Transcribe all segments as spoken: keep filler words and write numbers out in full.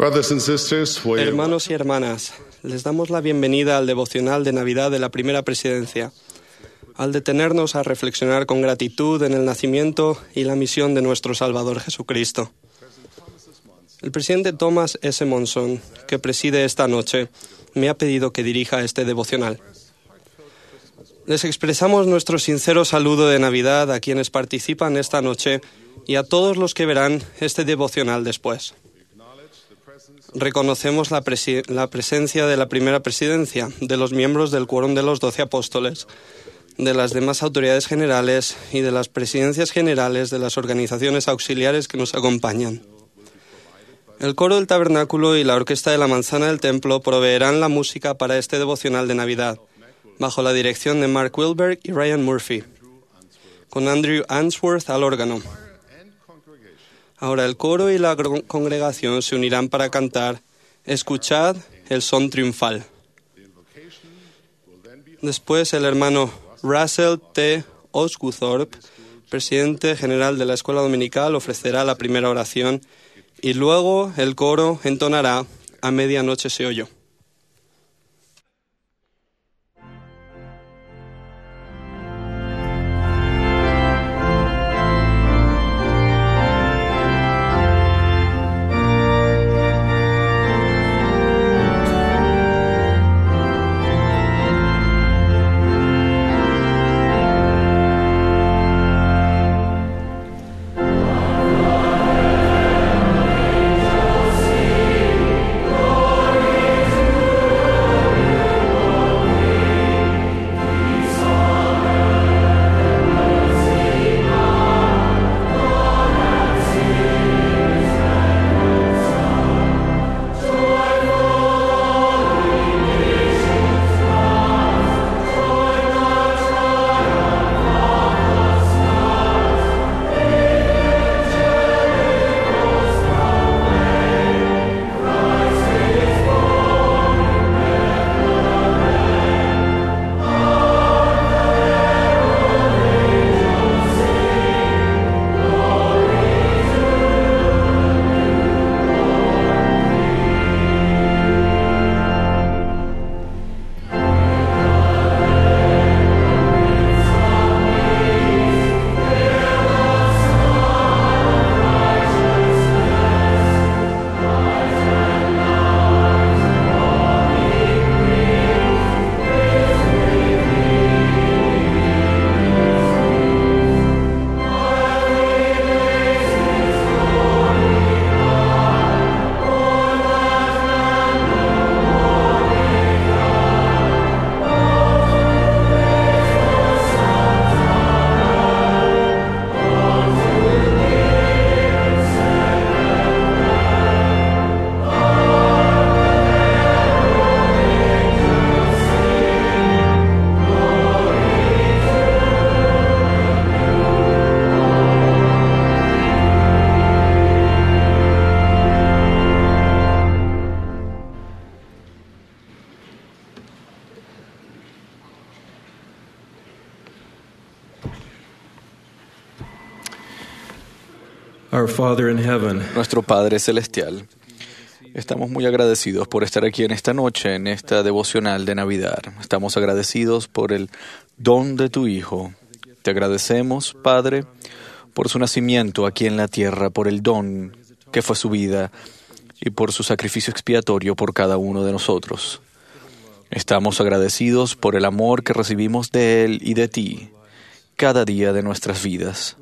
Brothers and sisters, we Hermanos y hermanas, les damos la bienvenida al devocional de Navidad de la Primera Presidencia, al detenernos a reflexionar con gratitud en el nacimiento y la misión de nuestro Salvador Jesucristo. El presidente Thomas S. Monson, que preside esta noche, me ha pedido que dirija este devocional. Les expresamos nuestro sincero saludo de Navidad a quienes participan esta noche y a todos los que verán este devocional después. Reconocemos la, presi- la presencia de la Primera Presidencia, de los miembros del Quórum de los Doce Apóstoles, de las demás autoridades generales y de las presidencias generales de las organizaciones auxiliares que nos acompañan. El coro del tabernáculo y la orquesta de la manzana del templo proveerán la música para este devocional de Navidad, bajo la dirección de Mark Wilberg y Ryan Murphy, con Andrew Answorth al órgano. Ahora el coro y la congregación se unirán para cantar "Escuchad el son triunfal". Después el hermano Russell T. Osguthorpe, presidente general de la Escuela Dominical, ofrecerá la primera oración y luego el coro entonará "A medianoche se oyó". Our Father in heaven, Nuestro Padre Celestial, estamos muy agradecidos por estar aquí en esta noche, en esta devocional de Navidad. Estamos agradecidos por el don de tu Hijo. Te agradecemos, Padre, por su nacimiento aquí en la tierra, por el don que fue su vida y por su sacrificio expiatorio por cada uno de nosotros. Estamos agradecidos por el amor que recibimos de Él y de ti cada día de nuestras vidas.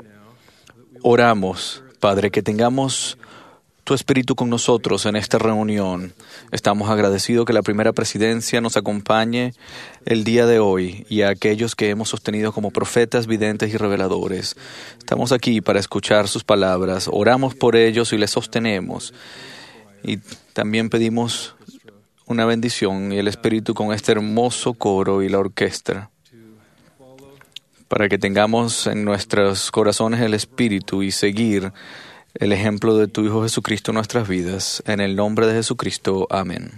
Oramos, Padre, que tengamos tu Espíritu con nosotros en esta reunión. Estamos agradecidos que la Primera Presidencia nos acompañe el día de hoy y a aquellos que hemos sostenido como profetas, videntes y reveladores. Estamos aquí para escuchar sus palabras. Oramos por ellos y les sostenemos. Y también pedimos una bendición y el Espíritu con este hermoso coro y la orquesta, para que tengamos en nuestros corazones el Espíritu y seguir el ejemplo de tu Hijo Jesucristo en nuestras vidas. En el nombre de Jesucristo. Amén.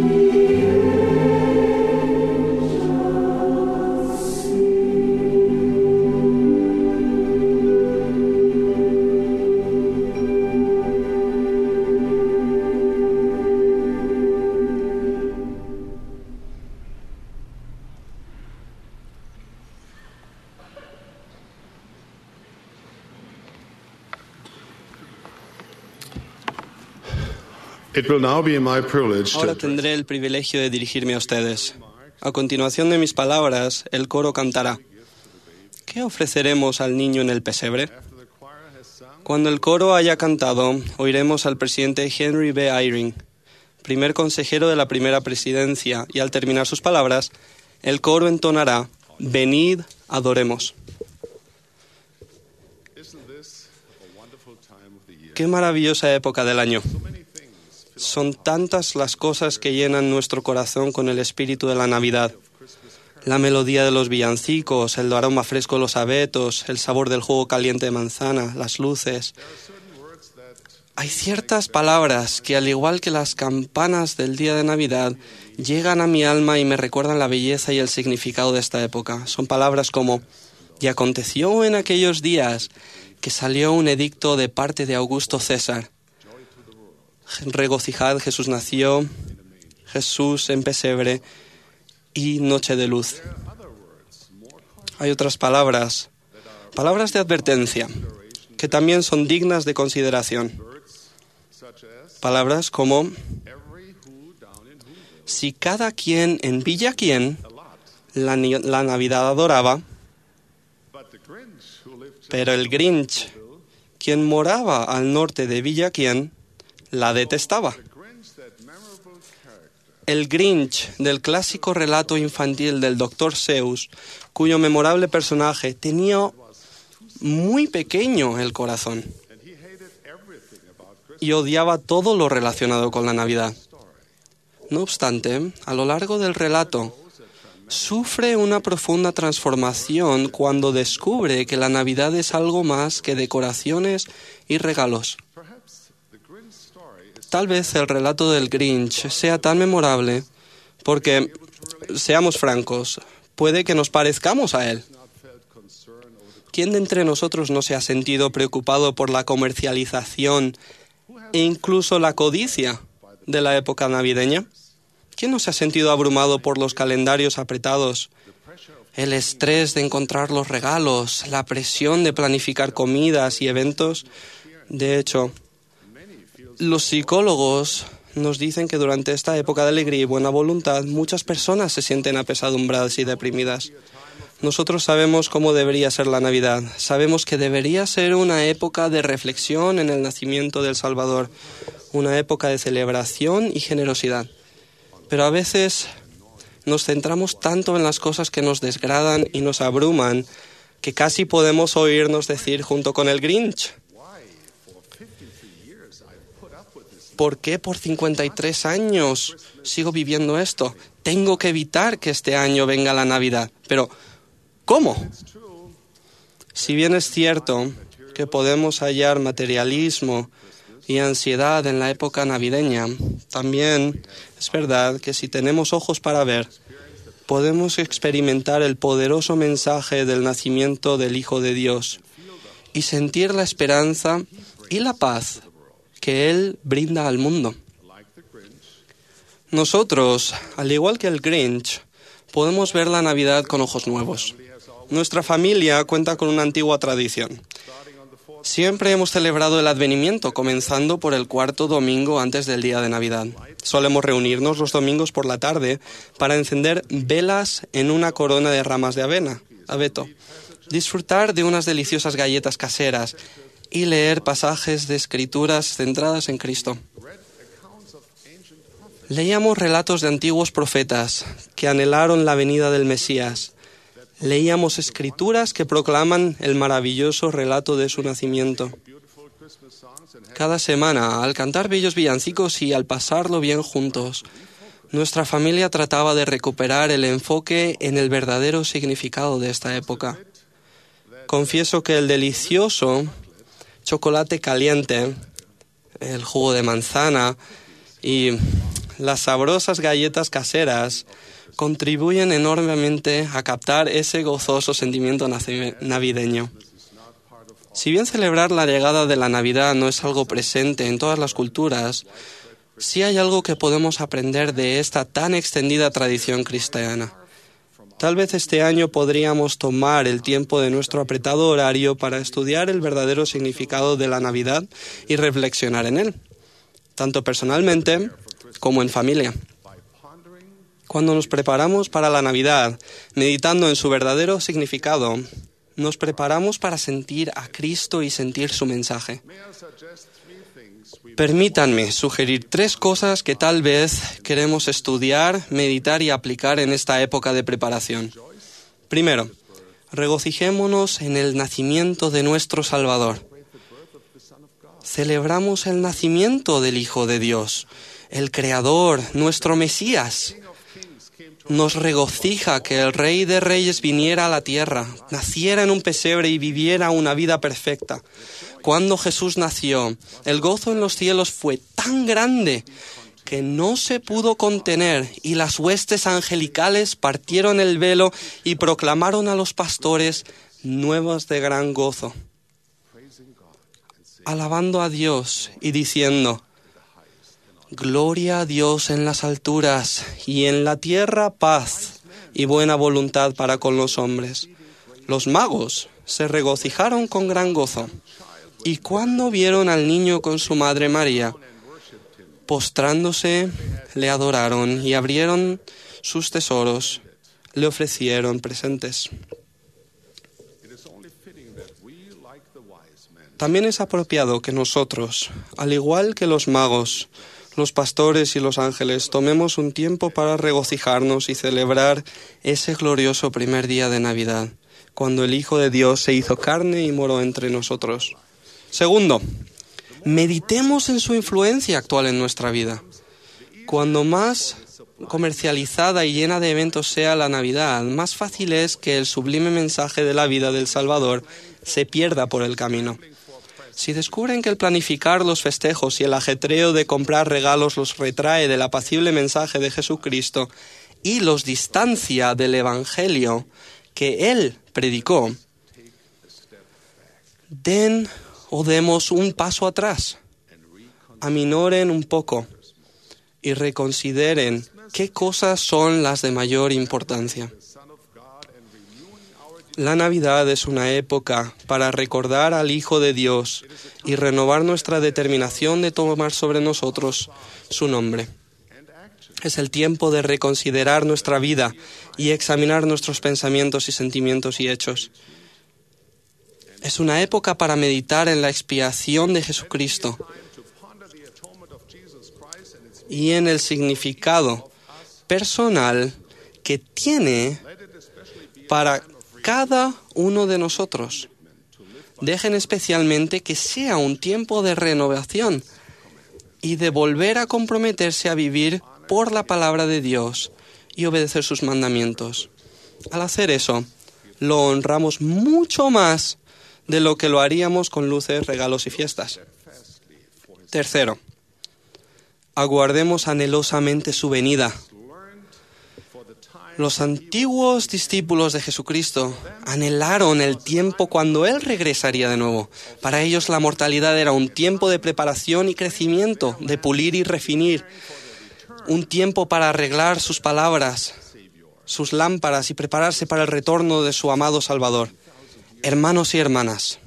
It will now be my privilege Ahora to tendré el privilegio de dirigirme a ustedes. A continuación de mis palabras, el coro cantará. ¿Qué ofreceremos al niño en el pesebre? Cuando el coro haya cantado, oiremos al presidente Henry B. Eyring, primer consejero de la primera presidencia, y al terminar sus palabras, el coro entonará, venid, adoremos. Qué maravillosa época del año. Son tantas las cosas que llenan nuestro corazón con el espíritu de la Navidad. La melodía de los villancicos, el aroma fresco de los abetos, el sabor del jugo caliente de manzana, las luces. Hay ciertas palabras que, al igual que las campanas del día de Navidad, llegan a mi alma y me recuerdan la belleza y el significado de esta época. Son palabras como, y aconteció en aquellos días que salió un edicto de parte de Augusto César. Regocijad, Jesús nació, Jesús en pesebre y noche de luz. Hay otras palabras, palabras de advertencia, que también son dignas de consideración. Palabras como, si cada quien en Villa Quien la, la Navidad adoraba, pero el Grinch, quien moraba al norte de Villa Quien, la detestaba. El Grinch del clásico relato infantil del doctor Seuss, cuyo memorable personaje tenía muy pequeño el corazón y odiaba todo lo relacionado con la Navidad. No obstante, a lo largo del relato, sufre una profunda transformación cuando descubre que la Navidad es algo más que decoraciones y regalos. Tal vez el relato del Grinch sea tan memorable porque, seamos francos, puede que nos parezcamos a él. ¿Quién de entre nosotros no se ha sentido preocupado por la comercialización e incluso la codicia de la época navideña? ¿Quién no se ha sentido abrumado por los calendarios apretados, el estrés de encontrar los regalos, la presión de planificar comidas y eventos? De hecho, los psicólogos nos dicen que durante esta época de alegría y buena voluntad muchas personas se sienten apesadumbradas y deprimidas. Nosotros sabemos cómo debería ser la Navidad. Sabemos que debería ser una época de reflexión en el nacimiento del Salvador, una época de celebración y generosidad. Pero a veces nos centramos tanto en las cosas que nos desgradan y nos abruman que casi podemos oírnos decir junto con el Grinch: ¿por qué por cincuenta y tres años sigo viviendo esto? Tengo que evitar que este año venga la Navidad. Pero, ¿cómo? Si bien es cierto que podemos hallar materialismo y ansiedad en la época navideña, también es verdad que si tenemos ojos para ver, podemos experimentar el poderoso mensaje del nacimiento del Hijo de Dios y sentir la esperanza y la paz que Él brinda al mundo. Nosotros, al igual que el Grinch, podemos ver la Navidad con ojos nuevos. Nuestra familia cuenta con una antigua tradición. Siempre hemos celebrado el Advenimiento, comenzando por el cuarto domingo antes del día de Navidad. Solemos reunirnos los domingos por la tarde para encender velas en una corona de ramas de avena, abeto, disfrutar de unas deliciosas galletas caseras y leer pasajes de escrituras centradas en Cristo. Leíamos relatos de antiguos profetas que anhelaron la venida del Mesías. Leíamos escrituras que proclaman el maravilloso relato de su nacimiento. Cada semana, al cantar bellos villancicos y al pasarlo bien juntos, nuestra familia trataba de recuperar el enfoque en el verdadero significado de esta época. Confieso que el delicioso chocolate caliente, el jugo de manzana y las sabrosas galletas caseras contribuyen enormemente a captar ese gozoso sentimiento navideño. Si bien celebrar la llegada de la Navidad no es algo presente en todas las culturas, sí hay algo que podemos aprender de esta tan extendida tradición cristiana. Tal vez este año podríamos tomar el tiempo de nuestro apretado horario para estudiar el verdadero significado de la Navidad y reflexionar en él, tanto personalmente como en familia. Cuando nos preparamos para la Navidad, meditando en su verdadero significado, nos preparamos para sentir a Cristo y sentir su mensaje. Permítanme sugerir tres cosas que tal vez queremos estudiar, meditar y aplicar en esta época de preparación. Primero, regocijémonos en el nacimiento de nuestro Salvador. Celebramos el nacimiento del Hijo de Dios, el Creador, nuestro Mesías. Nos regocija que el Rey de Reyes viniera a la tierra, naciera en un pesebre y viviera una vida perfecta. Cuando Jesús nació, el gozo en los cielos fue tan grande que no se pudo contener y las huestes angelicales partieron el velo y proclamaron a los pastores nuevas de gran gozo, alabando a Dios y diciendo: Gloria a Dios en las alturas y en la tierra paz y buena voluntad para con los hombres. Los magos se regocijaron con gran gozo. Y cuando vieron al niño con su madre María, postrándose, le adoraron y abrieron sus tesoros, le ofrecieron presentes. También es apropiado que nosotros, al igual que los magos, los pastores y los ángeles, tomemos un tiempo para regocijarnos y celebrar ese glorioso primer día de Navidad, cuando el Hijo de Dios se hizo carne y moró entre nosotros. Segundo, meditemos en su influencia actual en nuestra vida. Cuando más comercializada y llena de eventos sea la Navidad, más fácil es que el sublime mensaje de la vida del Salvador se pierda por el camino. Si descubren que el planificar los festejos y el ajetreo de comprar regalos los retrae del apacible mensaje de Jesucristo y los distancia del Evangelio que Él predicó, den o demos un paso atrás, aminoren un poco y reconsideren qué cosas son las de mayor importancia. La Navidad es una época para recordar al Hijo de Dios y renovar nuestra determinación de tomar sobre nosotros su nombre. Es el tiempo de reconsiderar nuestra vida y examinar nuestros pensamientos y sentimientos y hechos. Es una época para meditar en la expiación de Jesucristo y en el significado personal que tiene para cada uno de nosotros. Dejen especialmente que sea un tiempo de renovación y de volver a comprometerse a vivir por la palabra de Dios y obedecer sus mandamientos. Al hacer eso, lo honramos mucho más de lo que lo haríamos con luces, regalos y fiestas. Tercero, aguardemos anhelosamente su venida. Los antiguos discípulos de Jesucristo anhelaron el tiempo cuando Él regresaría de nuevo. Para ellos la mortalidad era un tiempo de preparación y crecimiento, de pulir y refinir, un tiempo para arreglar sus palabras, sus lámparas y prepararse para el retorno de su amado Salvador. Hermanos y hermanas,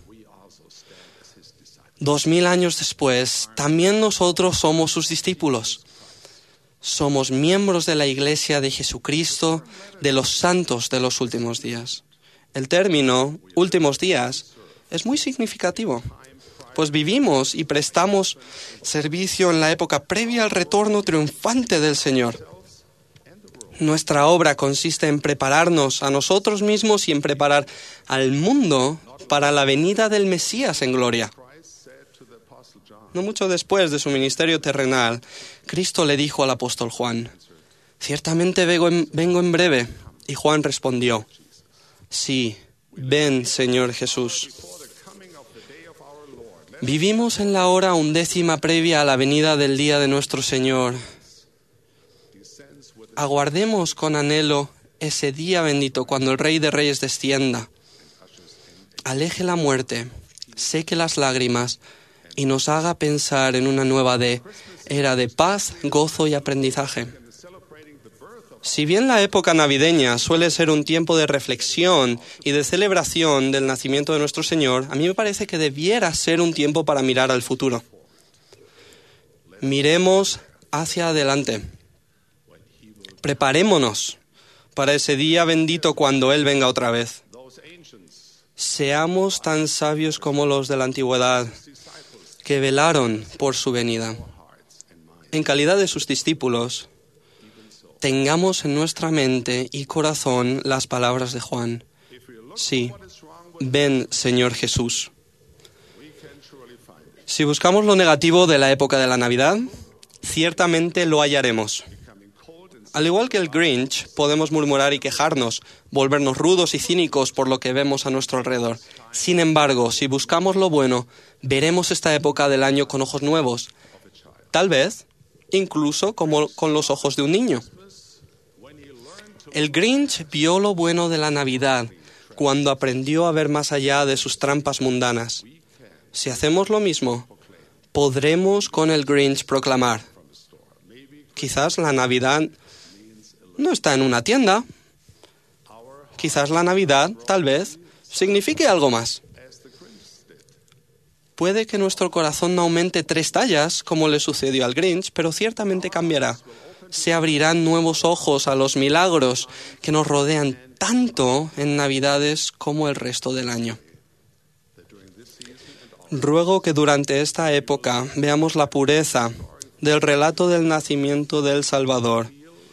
dos mil años después, también nosotros somos sus discípulos. Somos miembros de la Iglesia de Jesucristo, de los santos de los últimos días. El término últimos días es muy significativo, pues vivimos y prestamos servicio en la época previa al retorno triunfante del Señor. Nuestra obra consiste en prepararnos a nosotros mismos y en preparar al mundo para la venida del Mesías en gloria. No mucho después de su ministerio terrenal, Cristo le dijo al apóstol Juan: «Ciertamente vengo en, vengo en breve». Y Juan respondió: «Sí, ven, Señor Jesús». Vivimos en la hora undécima previa a la venida del día de nuestro Señor. Aguardemos con anhelo ese día bendito cuando el Rey de Reyes descienda, aleje la muerte, seque las lágrimas y nos haga pensar en una nueva de, era de paz, gozo y aprendizaje. Si bien la época navideña suele ser un tiempo de reflexión y de celebración del nacimiento de nuestro Señor, a mí me parece que debiera ser un tiempo para mirar al futuro. Miremos hacia adelante. Preparémonos para ese día bendito cuando Él venga otra vez. Seamos tan sabios como los de la antigüedad, que velaron por su venida. En calidad de sus discípulos, tengamos en nuestra mente y corazón las palabras de Juan. Sí, ven, Señor Jesús. Si buscamos lo negativo de la época de la Navidad, ciertamente lo hallaremos. Al igual que el Grinch, podemos murmurar y quejarnos, volvernos rudos y cínicos por lo que vemos a nuestro alrededor. Sin embargo, si buscamos lo bueno, veremos esta época del año con ojos nuevos. Tal vez, incluso como con los ojos de un niño. El Grinch vio lo bueno de la Navidad cuando aprendió a ver más allá de sus trampas mundanas. Si hacemos lo mismo, podremos con el Grinch proclamar: quizás la Navidad no está en una tienda. Quizás la Navidad, tal vez, signifique algo más. Puede que nuestro corazón no aumente tres tallas, como le sucedió al Grinch, pero ciertamente cambiará. Se abrirán nuevos ojos a los milagros que nos rodean tanto en Navidades como el resto del año. Ruego que durante esta época veamos la pureza del relato del nacimiento del Salvador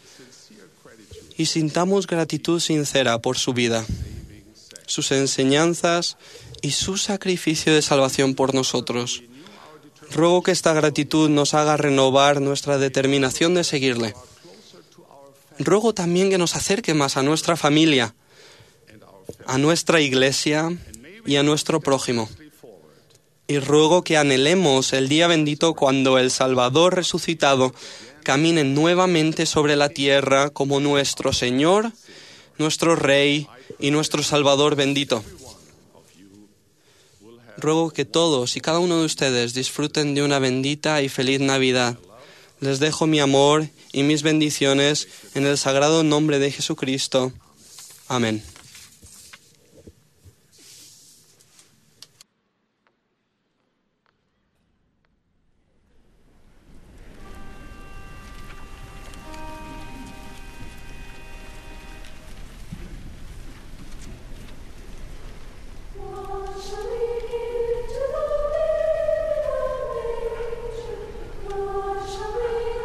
y sintamos gratitud sincera por su vida, sus enseñanzas y su sacrificio de salvación por nosotros. Ruego que esta gratitud nos haga renovar nuestra determinación de seguirle. Ruego también que nos acerque más a nuestra familia, a nuestra iglesia y a nuestro prójimo. Y ruego que anhelemos el día bendito cuando el Salvador resucitado camine nuevamente sobre la tierra como nuestro Señor, nuestro Rey y nuestro Salvador bendito. Ruego que todos y cada uno de ustedes disfruten de una bendita y feliz Navidad. Les dejo mi amor y mis bendiciones en el sagrado nombre de Jesucristo. Amén.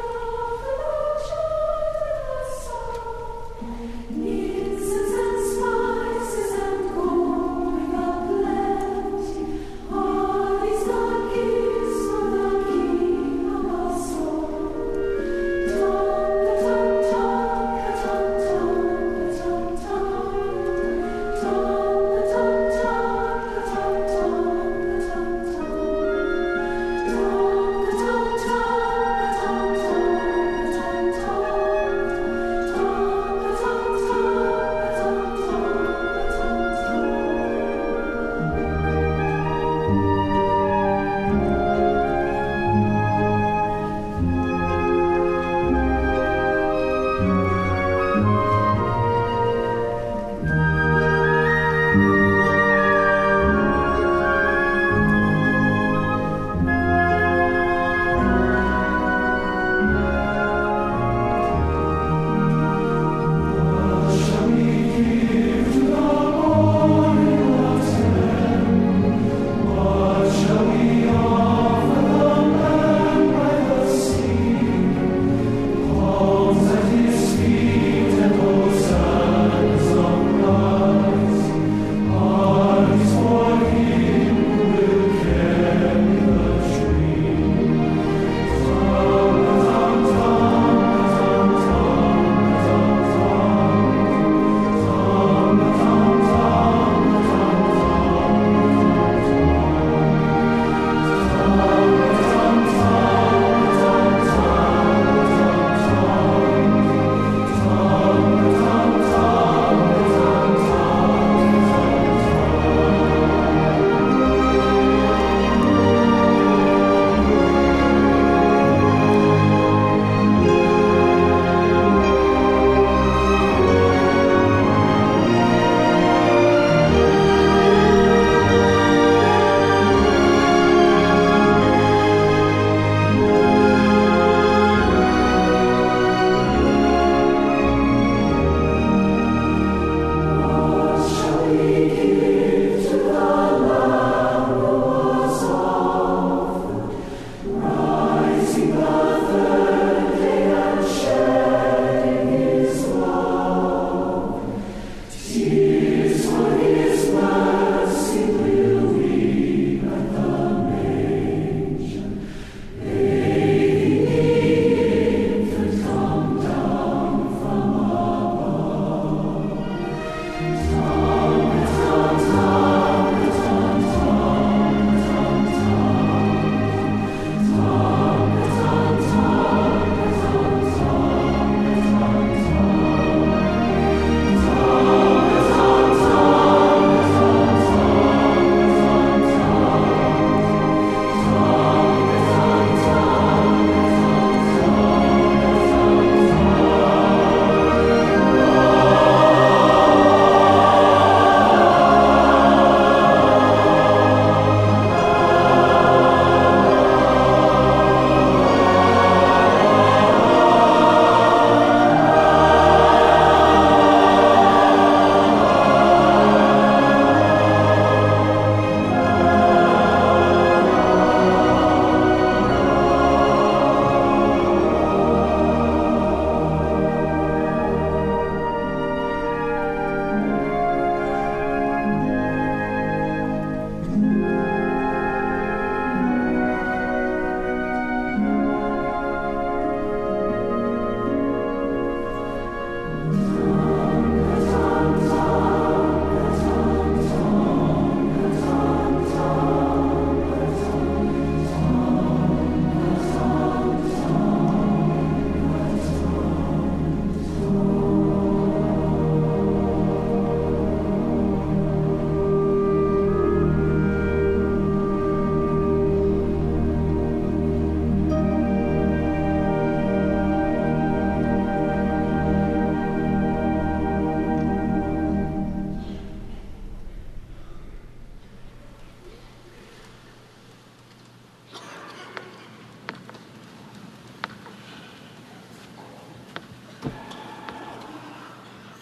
Innocence and smile.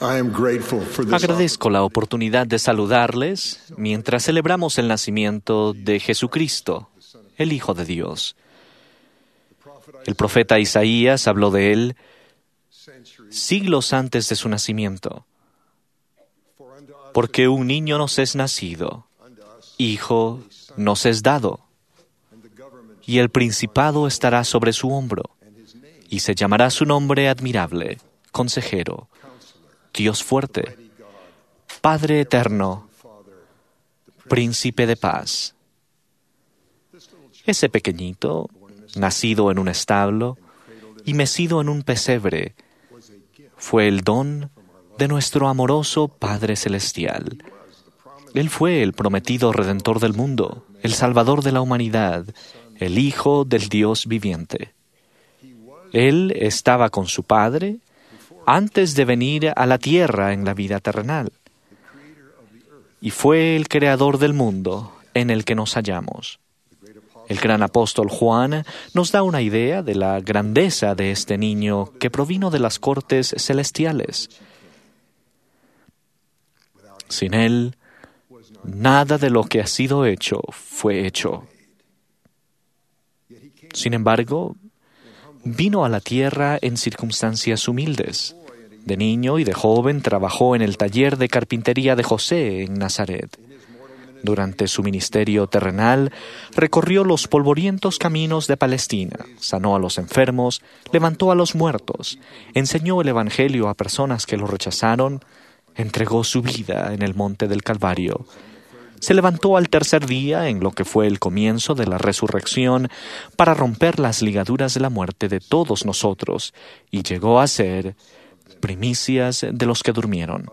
I am grateful for this Agradezco la oportunidad de saludarles mientras celebramos el nacimiento de Jesucristo, el Hijo de Dios. El profeta Isaías habló de él siglos antes de su nacimiento. Porque un niño nos es nacido, hijo nos es dado, y el principado estará sobre su hombro, y se llamará su nombre admirable, consejero, Dios fuerte, Padre eterno, príncipe de paz. Ese pequeñito, nacido en un establo y mecido en un pesebre, fue el don de nuestro amoroso Padre Celestial. Él fue el prometido Redentor del mundo, el Salvador de la humanidad, el Hijo del Dios viviente. Él estaba con su Padre antes de venir a la tierra en la vida terrenal, y fue el Creador del mundo en el que nos hallamos. El gran apóstol Juan nos da una idea de la grandeza de este niño que provino de las cortes celestiales. Sin él, nada de lo que ha sido hecho fue hecho. Sin embargo, vino a la tierra en circunstancias humildes. De niño y de joven trabajó en el taller de carpintería de José en Nazaret. Durante su ministerio terrenal, recorrió los polvorientos caminos de Palestina, sanó a los enfermos, levantó a los muertos, enseñó el Evangelio a personas que lo rechazaron, entregó su vida en el monte del Calvario. Se levantó al tercer día en lo que fue el comienzo de la resurrección para romper las ligaduras de la muerte de todos nosotros y llegó a ser primicias de los que durmieron.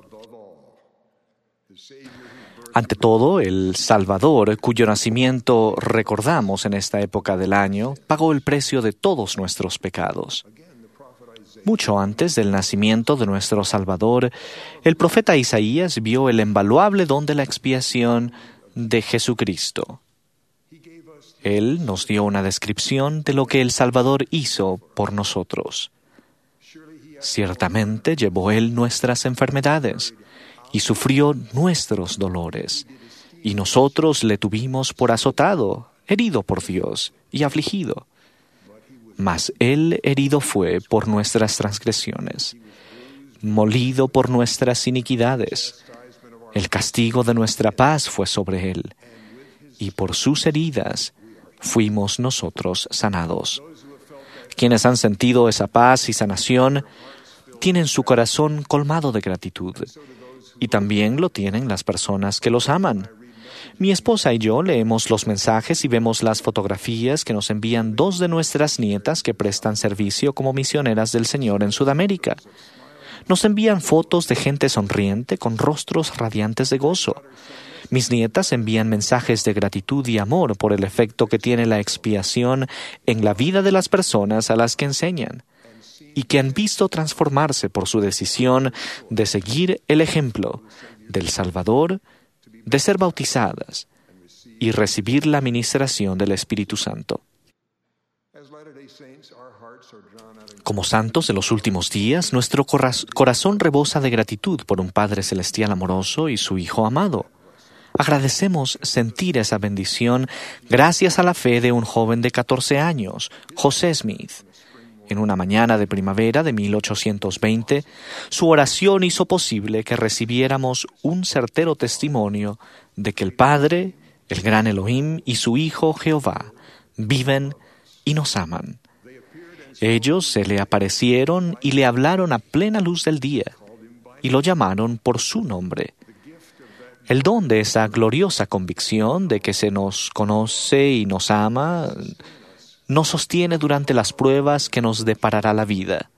Ante todo, el Salvador, cuyo nacimiento recordamos en esta época del año, pagó el precio de todos nuestros pecados. Mucho antes del nacimiento de nuestro Salvador, el profeta Isaías vio el invaluable don de la expiación de Jesucristo. Él nos dio una descripción de lo que el Salvador hizo por nosotros. Ciertamente llevó Él nuestras enfermedades y sufrió nuestros dolores, y nosotros le tuvimos por azotado, herido por Dios y afligido. Mas Él herido fue por nuestras transgresiones, molido por nuestras iniquidades. El castigo de nuestra paz fue sobre Él, y por sus heridas fuimos nosotros sanados. Quienes han sentido esa paz y sanación tienen su corazón colmado de gratitud, y también lo tienen las personas que los aman. Mi esposa y yo leemos los mensajes y vemos las fotografías que nos envían dos de nuestras nietas que prestan servicio como misioneras del Señor en Sudamérica. Nos envían fotos de gente sonriente con rostros radiantes de gozo. Mis nietas envían mensajes de gratitud y amor por el efecto que tiene la expiación en la vida de las personas a las que enseñan, y que han visto transformarse por su decisión de seguir el ejemplo del Salvador, de ser bautizadas y recibir la ministración del Espíritu Santo. Como santos de los últimos días, nuestro corazón rebosa de gratitud por un Padre Celestial amoroso y su Hijo amado. Agradecemos sentir esa bendición gracias a la fe de un joven de catorce años, José Smith. En una mañana de primavera de mil ochocientos veinte, su oración hizo posible que recibiéramos un certero testimonio de que el Padre, el gran Elohim y su Hijo Jehová viven y nos aman. Ellos se le aparecieron y le hablaron a plena luz del día y lo llamaron por su nombre. El don de esa gloriosa convicción de que se nos conoce y nos ama nos sostiene durante las pruebas que nos deparará la vida.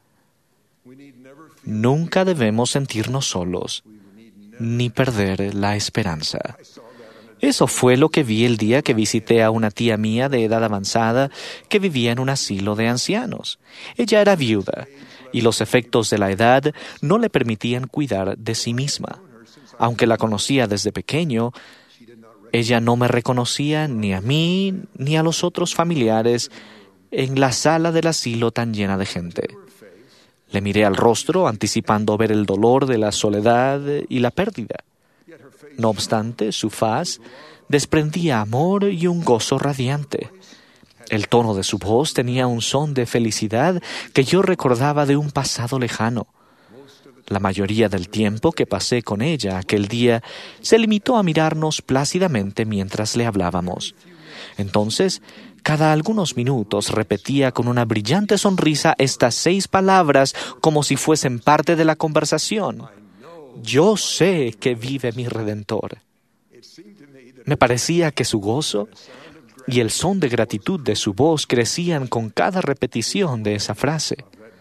Nunca debemos sentirnos solos, ni perder la esperanza. Eso fue lo que vi el día que visité a una tía mía de edad avanzada que vivía en un asilo de ancianos. Ella era viuda, y los efectos de la edad no le permitían cuidar de sí misma. Aunque la conocía desde pequeño, ella no me reconocía ni a mí ni a los otros familiares en la sala del asilo tan llena de gente. Le miré al rostro, anticipando ver el dolor de la soledad y la pérdida. No obstante, su faz desprendía amor y un gozo radiante. El tono de su voz tenía un son de felicidad que yo recordaba de un pasado lejano. La mayoría del tiempo que pasé con ella aquel día se limitó a mirarnos plácidamente mientras le hablábamos. Entonces, cada algunos minutos repetía con una brillante sonrisa estas seis palabras como si fuesen parte de la conversación. Yo sé que vive mi Redentor. Me parecía que su gozo y el son de gratitud de su voz crecían con cada repetición de esa frase.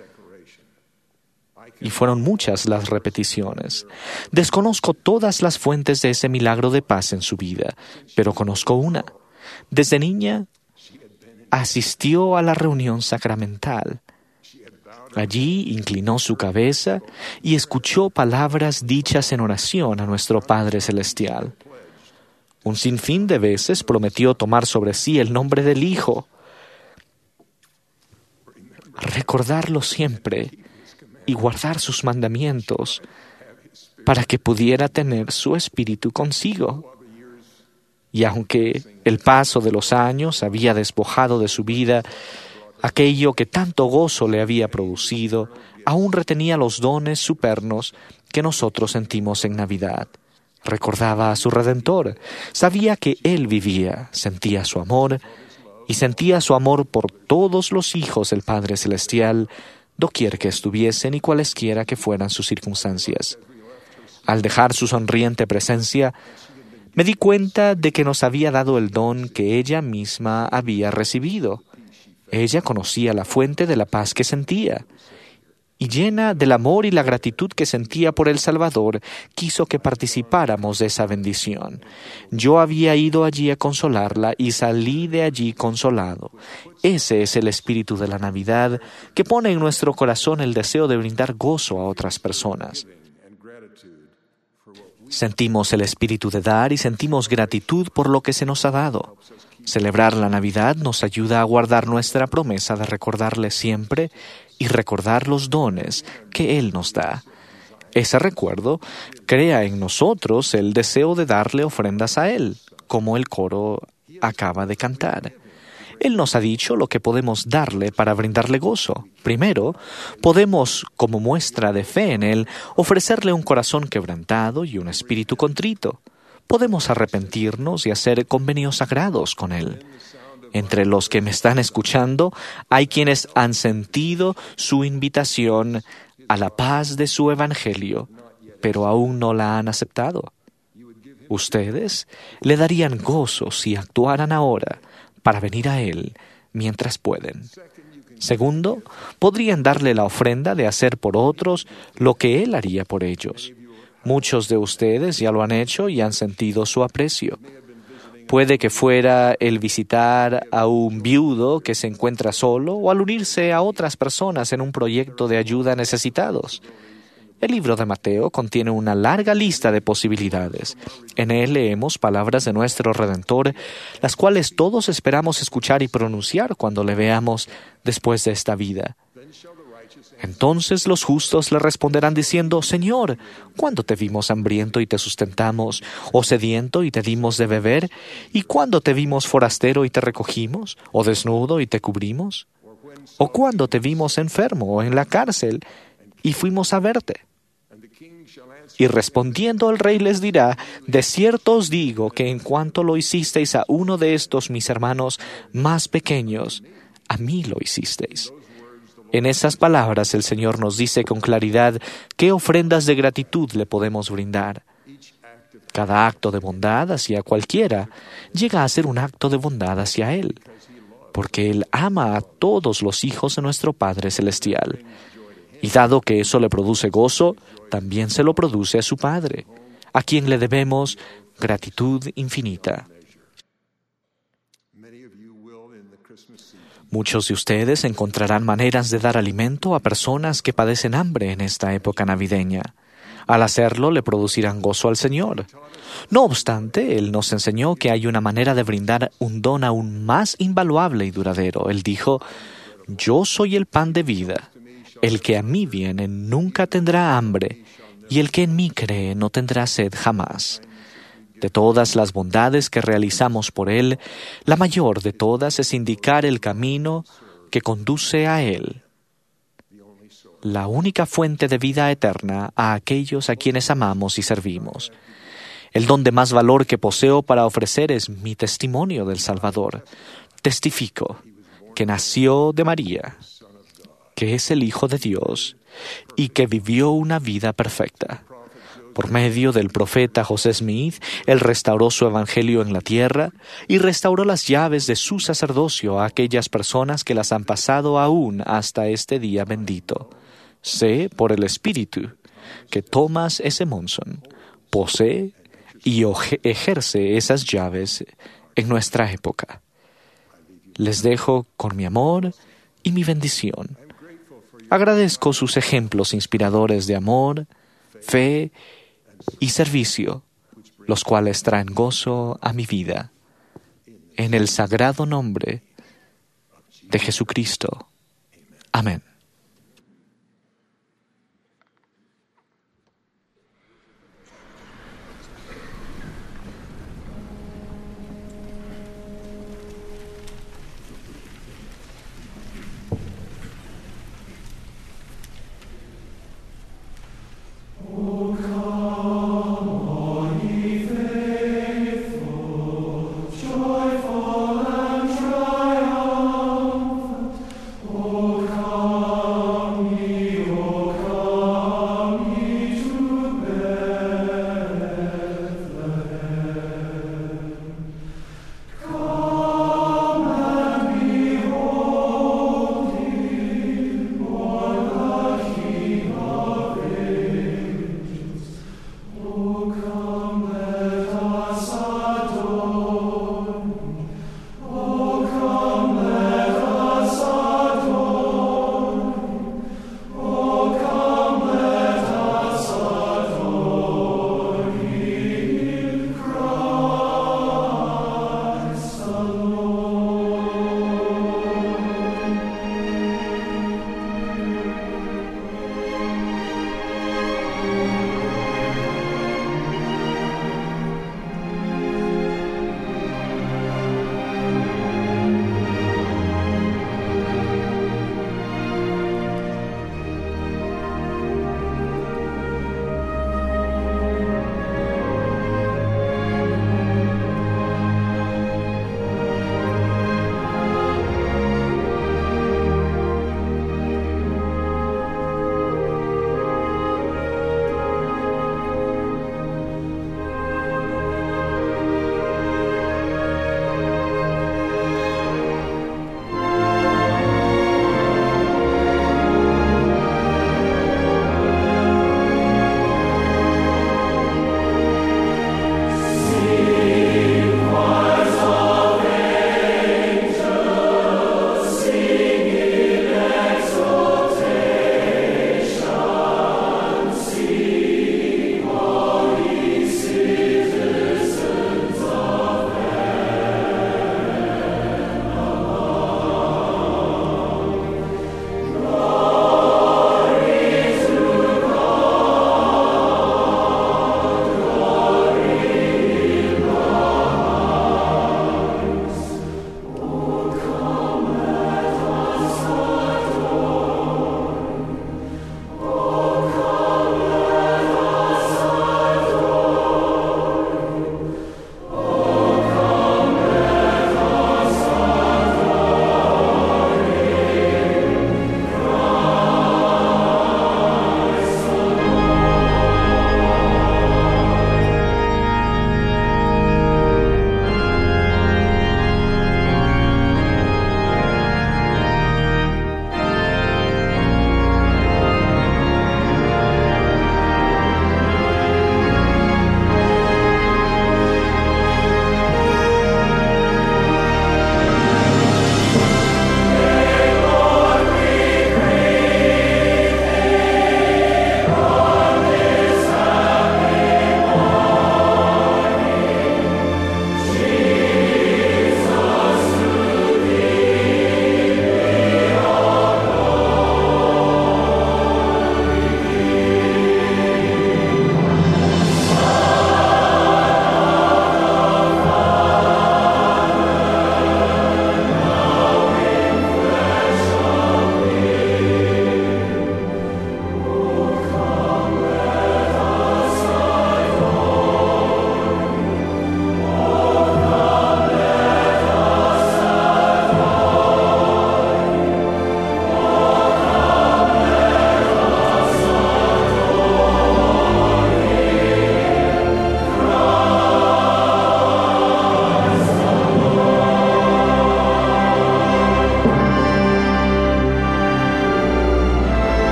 Y fueron muchas las repeticiones. Desconozco todas las fuentes de ese milagro de paz en su vida, pero conozco una. Desde niña asistió a la reunión sacramental. Allí inclinó su cabeza y escuchó palabras dichas en oración a nuestro Padre Celestial. Un sinfín de veces prometió tomar sobre sí el nombre del Hijo, recordarlo siempre y guardar sus mandamientos para que pudiera tener su espíritu consigo. Y aunque el paso de los años había despojado de su vida aquello que tanto gozo le había producido, aún retenía los dones supernos que nosotros sentimos en Navidad. Recordaba a su Redentor, sabía que Él vivía, sentía su amor y sentía su amor por todos los hijos del Padre Celestial, doquier que estuviesen y cualesquiera que fueran sus circunstancias. Al dejar su sonriente presencia, me di cuenta de que nos había dado el don que ella misma había recibido. Ella conocía la fuente de la paz que sentía, y llena del amor y la gratitud que sentía por el Salvador, quiso que participáramos de esa bendición. Yo había ido allí a consolarla y salí de allí consolado. Ese es el espíritu de la Navidad, que pone en nuestro corazón el deseo de brindar gozo a otras personas. Sentimos el espíritu de dar y sentimos gratitud por lo que se nos ha dado. Celebrar la Navidad nos ayuda a guardar nuestra promesa de recordarle siempre y recordar los dones que Él nos da. Ese recuerdo crea en nosotros el deseo de darle ofrendas a Él, como el coro acaba de cantar. Él nos ha dicho lo que podemos darle para brindarle gozo. Primero, podemos, como muestra de fe en Él, ofrecerle un corazón quebrantado y un espíritu contrito. Podemos arrepentirnos y hacer convenios sagrados con Él. Entre los que me están escuchando, hay quienes han sentido su invitación a la paz de su Evangelio, pero aún no la han aceptado. Ustedes le darían gozo si actuaran ahora para venir a Él mientras pueden. Segundo, podrían darle la ofrenda de hacer por otros lo que Él haría por ellos. Muchos de ustedes ya lo han hecho y han sentido su aprecio. Puede que fuera el visitar a un viudo que se encuentra solo o al unirse a otras personas en un proyecto de ayuda a necesitados. El libro de Mateo contiene una larga lista de posibilidades. En él leemos palabras de nuestro Redentor, las cuales todos esperamos escuchar y pronunciar cuando le veamos después de esta vida. Entonces los justos le responderán diciendo: Señor, ¿cuándo te vimos hambriento y te sustentamos, o sediento y te dimos de beber? ¿Y cuándo te vimos forastero y te recogimos, o desnudo y te cubrimos? ¿O cuándo te vimos enfermo o en la cárcel y fuimos a verte? Y respondiendo el rey les dirá: de cierto os digo que en cuanto lo hicisteis a uno de estos mis hermanos más pequeños, a mí lo hicisteis. En esas palabras el Señor nos dice con claridad qué ofrendas de gratitud le podemos brindar. Cada acto de bondad hacia cualquiera llega a ser un acto de bondad hacia Él, porque Él ama a todos los hijos de nuestro Padre Celestial. Y dado que eso le produce gozo, también se lo produce a su Padre, a quien le debemos gratitud infinita. Muchos de ustedes encontrarán maneras de dar alimento a personas que padecen hambre en esta época navideña. Al hacerlo, le producirán gozo al Señor. No obstante, Él nos enseñó que hay una manera de brindar un don aún más invaluable y duradero. Él dijo: Yo soy el pan de vida. El que a mí viene nunca tendrá hambre, y el que en mí cree no tendrá sed jamás. De todas las bondades que realizamos por Él, la mayor de todas es indicar el camino que conduce a Él, la única fuente de vida eterna a aquellos a quienes amamos y servimos. El don de más valor que poseo para ofrecer es mi testimonio del Salvador. Testifico que nació de María, que es el Hijo de Dios y que vivió una vida perfecta. Por medio del profeta José Smith, Él restauró su evangelio en la tierra y restauró las llaves de su sacerdocio a aquellas personas que las han pasado aún hasta este día bendito. Sé, por el Espíritu, que Thomas S. Monson posee y ejerce esas llaves en nuestra época. Les dejo con mi amor y mi bendición. Agradezco sus ejemplos inspiradores de amor, fe y servicio, los cuales traen gozo a mi vida. En el sagrado nombre de Jesucristo. Amén. Joyful and triumphant, O come.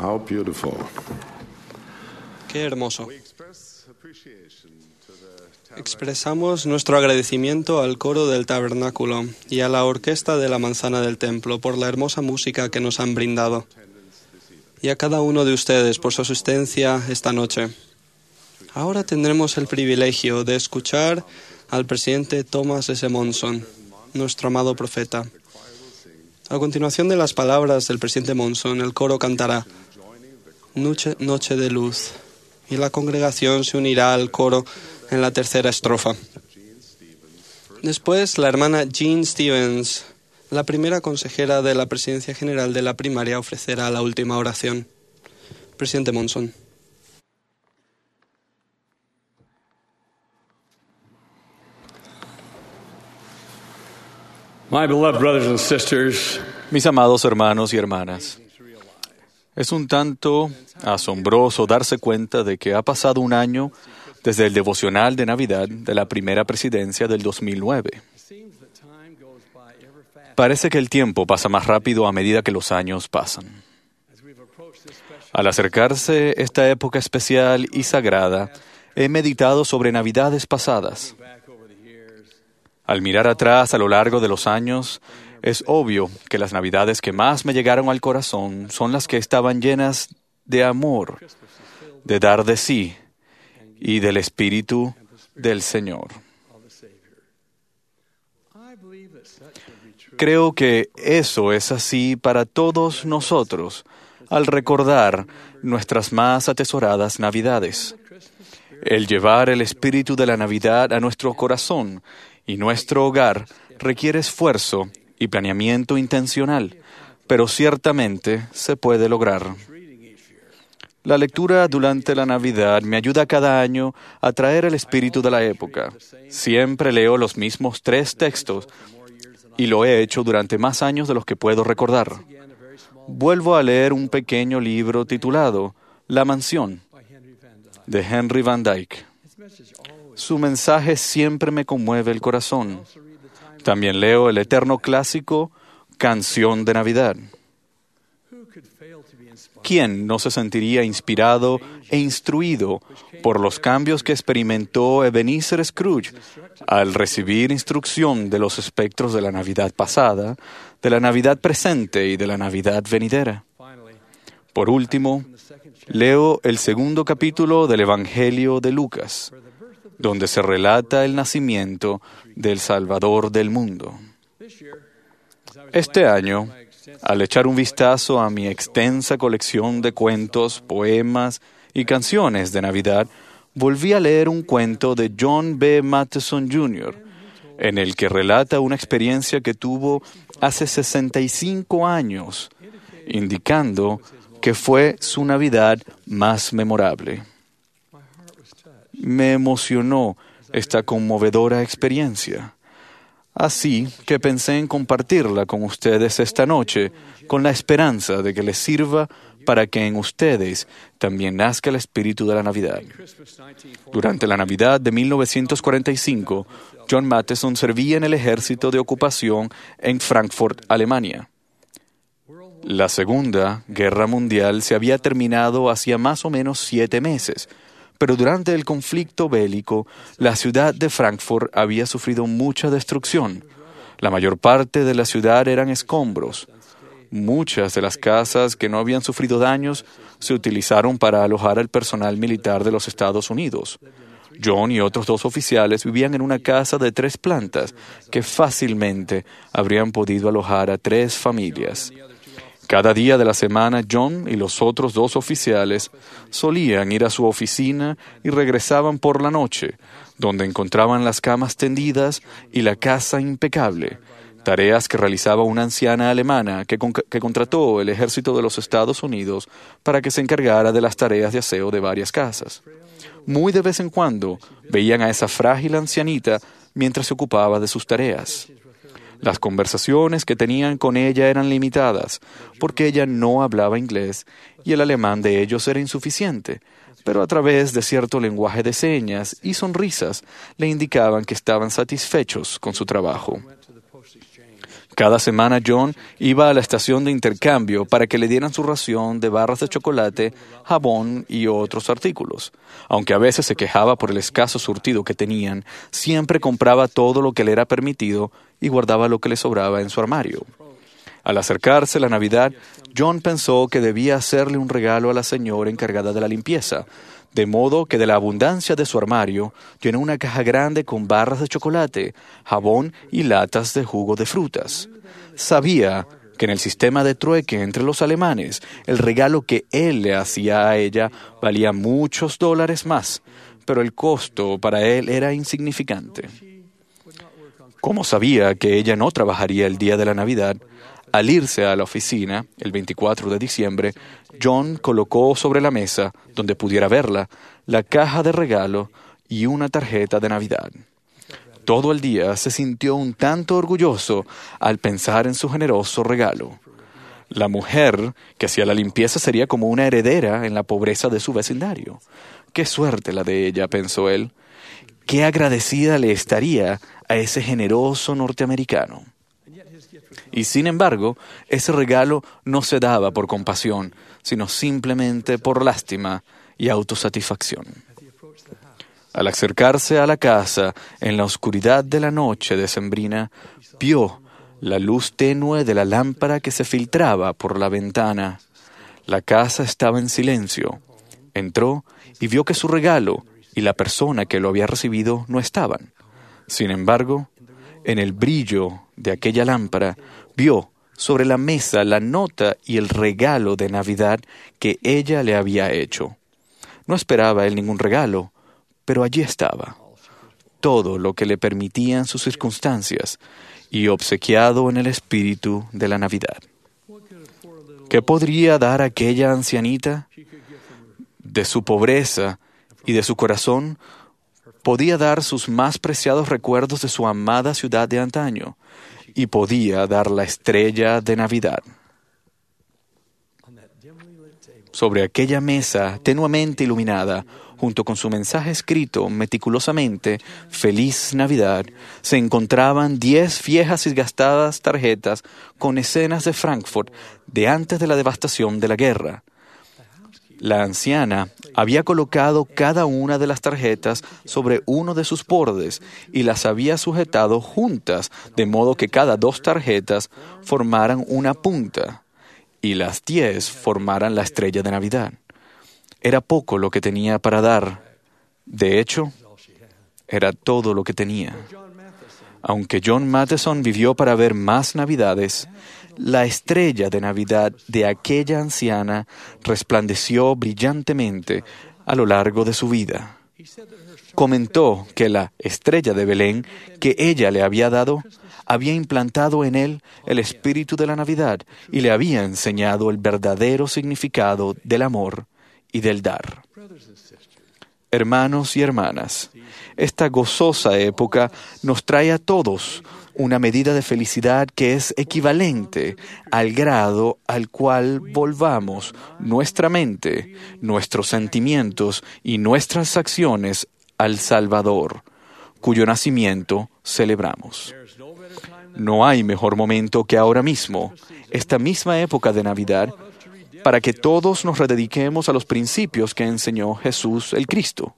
How beautiful. Qué hermoso. Expresamos nuestro agradecimiento al coro del tabernáculo y a la orquesta de la manzana del templo por la hermosa música que nos han brindado, y a cada uno de ustedes por su asistencia esta noche. Ahora tendremos el privilegio de escuchar al presidente Thomas S. Monson, nuestro amado profeta. A continuación de las palabras del presidente Monson, el coro cantará Noche, noche de luz, y la congregación se unirá al coro en la tercera estrofa. Después, la hermana Jean Stevens, la primera consejera de la Presidencia General de la Primaria, ofrecerá la última oración. Presidente Monson. My beloved brothers and sisters, Mis amados hermanos y hermanas, es un tanto asombroso darse cuenta de que ha pasado un año desde el devocional de Navidad de la primera presidencia del dos mil nueve. Parece que el tiempo pasa más rápido a medida que los años pasan. Al acercarse esta época especial y sagrada, he meditado sobre Navidades pasadas. Al mirar atrás a lo largo de los años, es obvio que las Navidades que más me llegaron al corazón son las que estaban llenas de amor, de dar de sí y del Espíritu del Señor. Creo que eso es así para todos nosotros al recordar nuestras más atesoradas Navidades. El llevar el espíritu de la Navidad a nuestro corazón y nuestro hogar requiere esfuerzo y planeamiento intencional, pero ciertamente se puede lograr. La lectura durante la Navidad me ayuda cada año a traer el espíritu de la época. Siempre leo los mismos tres textos y lo he hecho durante más años de los que puedo recordar. Vuelvo a leer un pequeño libro titulado La Mansión, de Henry Van Dyke. Su mensaje siempre me conmueve el corazón. También leo el eterno clásico Canción de Navidad. ¿Quién no se sentiría inspirado e instruido por los cambios que experimentó Ebenezer Scrooge al recibir instrucción de los espectros de la Navidad pasada, de la Navidad presente y de la Navidad venidera? Por último, leo el segundo capítulo del Evangelio de Lucas, donde se relata el nacimiento del Salvador del mundo. Este año, al echar un vistazo a mi extensa colección de cuentos, poemas y canciones de Navidad, volví a leer un cuento de John B. Matheson junior, en el que relata una experiencia que tuvo hace sesenta y cinco años, indicando que fue su Navidad más memorable. Me emocionó esta conmovedora experiencia. Así que pensé en compartirla con ustedes esta noche, con la esperanza de que les sirva para que en ustedes también nazca el espíritu de la Navidad. Durante la Navidad de mil novecientos cuarenta y cinco, John Matheson servía en el ejército de ocupación en Frankfurt, Alemania. La Segunda Guerra Mundial se había terminado hacía más o menos siete meses, pero durante el conflicto bélico, la ciudad de Frankfurt había sufrido mucha destrucción. La mayor parte de la ciudad eran escombros. Muchas de las casas que no habían sufrido daños se utilizaron para alojar al personal militar de los Estados Unidos. John y otros dos oficiales vivían en una casa de tres plantas que fácilmente habrían podido alojar a tres familias. Cada día de la semana, John y los otros dos oficiales solían ir a su oficina y regresaban por la noche, donde encontraban las camas tendidas y la casa impecable, tareas que realizaba una anciana alemana que, con- que contrató el ejército de los Estados Unidos para que se encargara de las tareas de aseo de varias casas. Muy de vez en cuando veían a esa frágil ancianita mientras se ocupaba de sus tareas. Las conversaciones que tenían con ella eran limitadas, porque ella no hablaba inglés y el alemán de ellos era insuficiente, pero a través de cierto lenguaje de señas y sonrisas le indicaban que estaban satisfechos con su trabajo. Cada semana John iba a la estación de intercambio para que le dieran su ración de barras de chocolate, jabón y otros artículos. Aunque a veces se quejaba por el escaso surtido que tenían, siempre compraba todo lo que le era permitido y guardaba lo que le sobraba en su armario. Al acercarse la Navidad, John pensó que debía hacerle un regalo a la señora encargada de la limpieza, de modo que de la abundancia de su armario llenó una caja grande con barras de chocolate, jabón y latas de jugo de frutas. Sabía que en el sistema de trueque entre los alemanes, el regalo que él le hacía a ella valía muchos dólares más, pero el costo para él era insignificante. Como sabía que ella no trabajaría el día de la Navidad, al irse a la oficina, el veinticuatro de diciembre, John colocó sobre la mesa, donde pudiera verla, la caja de regalo y una tarjeta de Navidad. Todo el día se sintió un tanto orgulloso al pensar en su generoso regalo. La mujer que hacía la limpieza sería como una heredera en la pobreza de su vecindario. ¡Qué suerte la de ella!, pensó él. ¡Qué agradecida le estaría a ese generoso norteamericano! Y sin embargo, ese regalo no se daba por compasión, sino simplemente por lástima y autosatisfacción. Al acercarse a la casa, en la oscuridad de la noche decembrina, vio la luz tenue de la lámpara que se filtraba por la ventana. La casa estaba en silencio. Entró y vio que su regalo y la persona que lo había recibido no estaban. Sin embargo, en el brillo de aquella lámpara, vio sobre la mesa la nota y el regalo de Navidad que ella le había hecho. No esperaba él ningún regalo, pero allí estaba, todo lo que le permitían sus circunstancias y obsequiado en el espíritu de la Navidad. ¿Qué podría dar aquella ancianita? De su pobreza y de su corazón, podía dar sus más preciados recuerdos de su amada ciudad de antaño, y podía dar la estrella de Navidad. Sobre aquella mesa tenuemente iluminada, junto con su mensaje escrito meticulosamente, Feliz Navidad, se encontraban diez viejas y gastadas tarjetas con escenas de Frankfurt de antes de la devastación de la guerra. La anciana había colocado cada una de las tarjetas sobre uno de sus bordes y las había sujetado juntas, de modo que cada dos tarjetas formaran una punta y las diez formaran la estrella de Navidad. Era poco lo que tenía para dar. De hecho, era todo lo que tenía. Aunque John Matheson vivió para ver más Navidades, la estrella de Navidad de aquella anciana resplandeció brillantemente a lo largo de su vida. Comentó que la estrella de Belén que ella le había dado había implantado en él el espíritu de la Navidad y le había enseñado el verdadero significado del amor y del dar. Hermanos y hermanas, esta gozosa época nos trae a todos una medida de felicidad que es equivalente al grado al cual volvamos nuestra mente, nuestros sentimientos y nuestras acciones al Salvador, cuyo nacimiento celebramos. No hay mejor momento que ahora mismo, esta misma época de Navidad, para que todos nos redediquemos a los principios que enseñó Jesús el Cristo.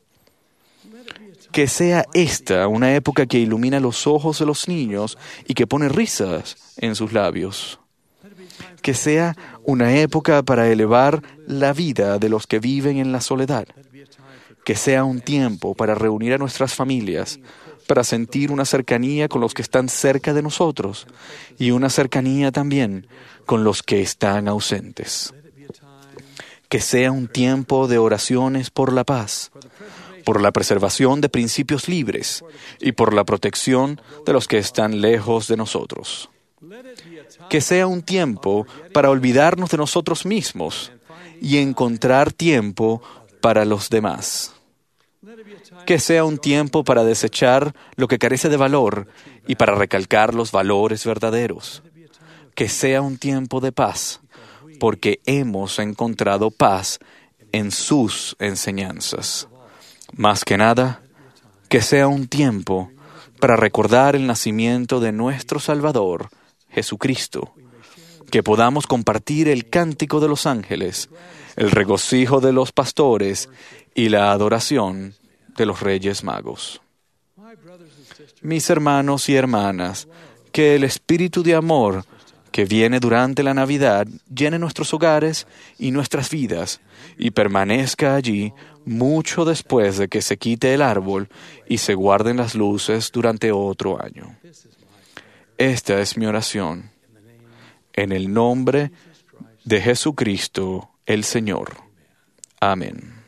Que sea esta una época que ilumina los ojos de los niños y que pone risas en sus labios. Que sea una época para elevar la vida de los que viven en la soledad. Que sea un tiempo para reunir a nuestras familias, para sentir una cercanía con los que están cerca de nosotros y una cercanía también con los que están ausentes. Que sea un tiempo de oraciones por la paz, por la preservación de principios libres y por la protección de los que están lejos de nosotros. Que sea un tiempo para olvidarnos de nosotros mismos y encontrar tiempo para los demás. Que sea un tiempo para desechar lo que carece de valor y para recalcar los valores verdaderos. Que sea un tiempo de paz, porque hemos encontrado paz en sus enseñanzas. Más que nada, que sea un tiempo para recordar el nacimiento de nuestro Salvador, Jesucristo, que podamos compartir el cántico de los ángeles, el regocijo de los pastores y la adoración de los Reyes Magos. Mis hermanos y hermanas, que el espíritu de amor que viene durante la Navidad llene nuestros hogares y nuestras vidas y permanezca allí mucho después de que se quite el árbol y se guarden las luces durante otro año. Esta es mi oración. En el nombre de Jesucristo, el Señor. Amén.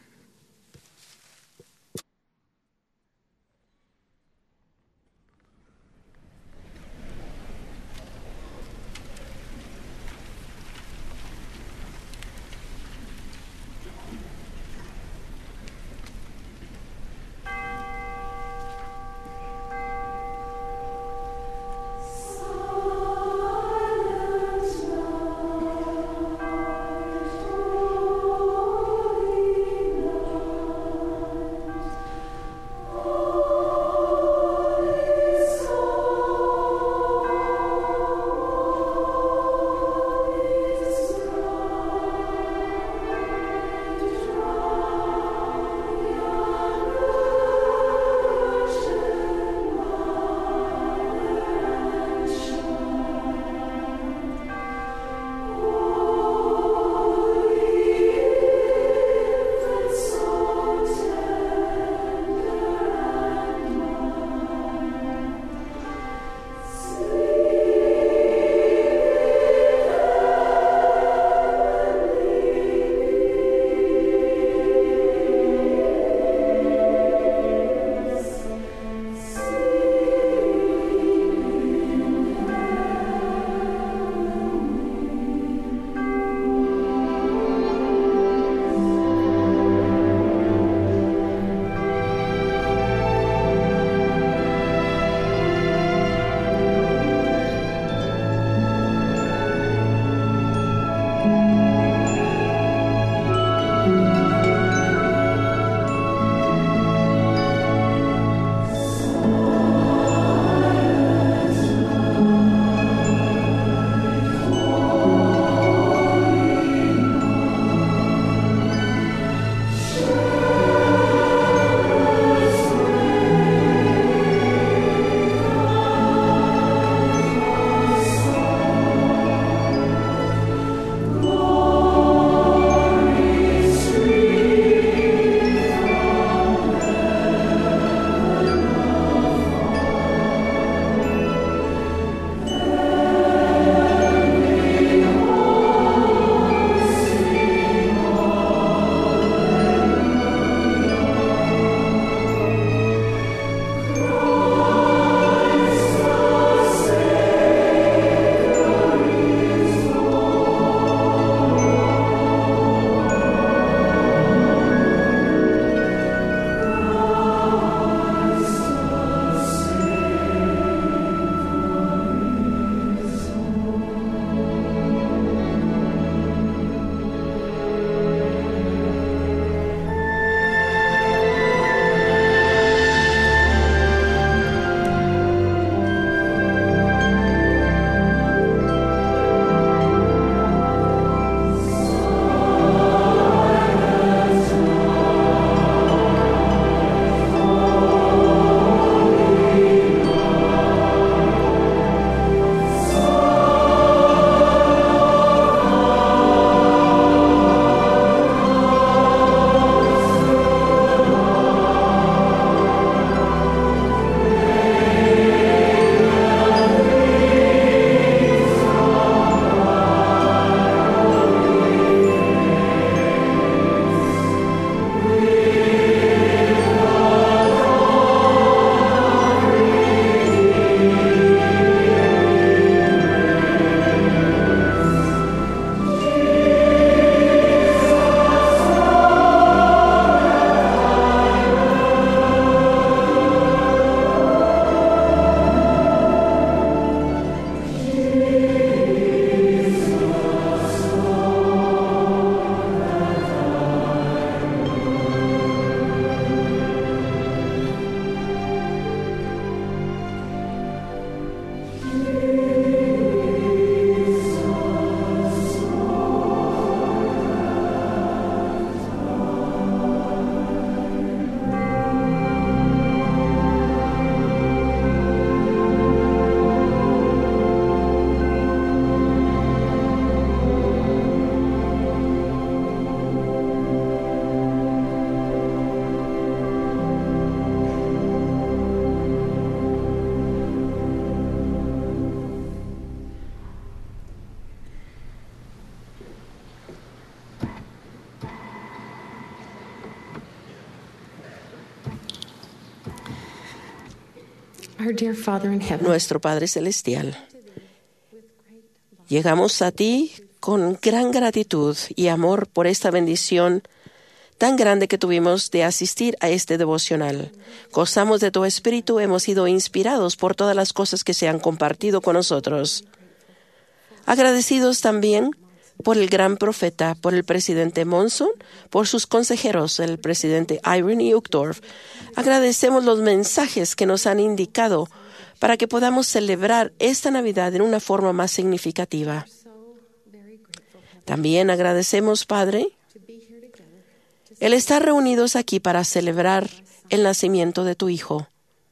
Our dear Father in heaven, nuestro Padre Celestial, llegamos a ti con gran gratitud y amor por esta bendición tan grande que tuvimos de asistir a este devocional. Gozamos de tu espíritu, hemos sido inspirados por todas las cosas que se han compartido con nosotros. Agradecidos también por el gran profeta, por el presidente Monson, por sus consejeros, el presidente Irene y Uchtdorf. Agradecemos los mensajes que nos han indicado para que podamos celebrar esta Navidad en una forma más significativa. También agradecemos, Padre, el estar reunidos aquí para celebrar el nacimiento de tu Hijo.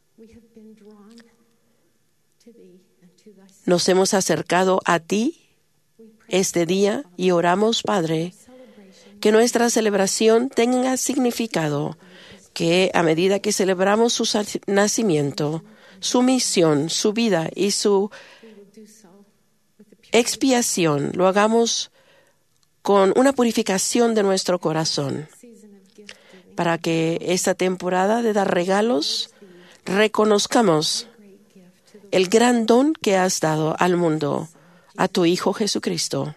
Nos hemos acercado a ti este día y oramos, Padre, que nuestra celebración tenga significado, que a medida que celebramos su nacimiento, su misión, su vida y su expiación, lo hagamos con una purificación de nuestro corazón, para que esta temporada de dar regalos reconozcamos el gran don que has dado al mundo, a tu Hijo Jesucristo.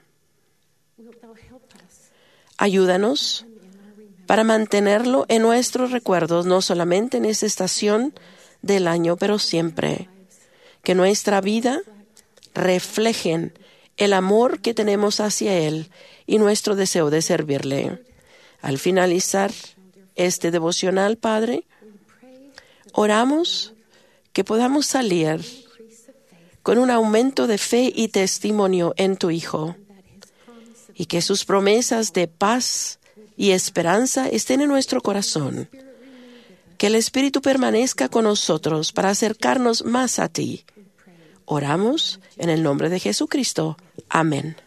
Ayúdanos para mantenerlo en nuestros recuerdos, no solamente en esta estación del año, pero siempre. Que nuestra vida reflejen el amor que tenemos hacia Él y nuestro deseo de servirle. Al finalizar este devocional, Padre, oramos que podamos salir con un aumento de fe y testimonio en tu Hijo, y que sus promesas de paz y esperanza estén en nuestro corazón. Que el Espíritu permanezca con nosotros para acercarnos más a ti. Oramos en el nombre de Jesucristo. Amén.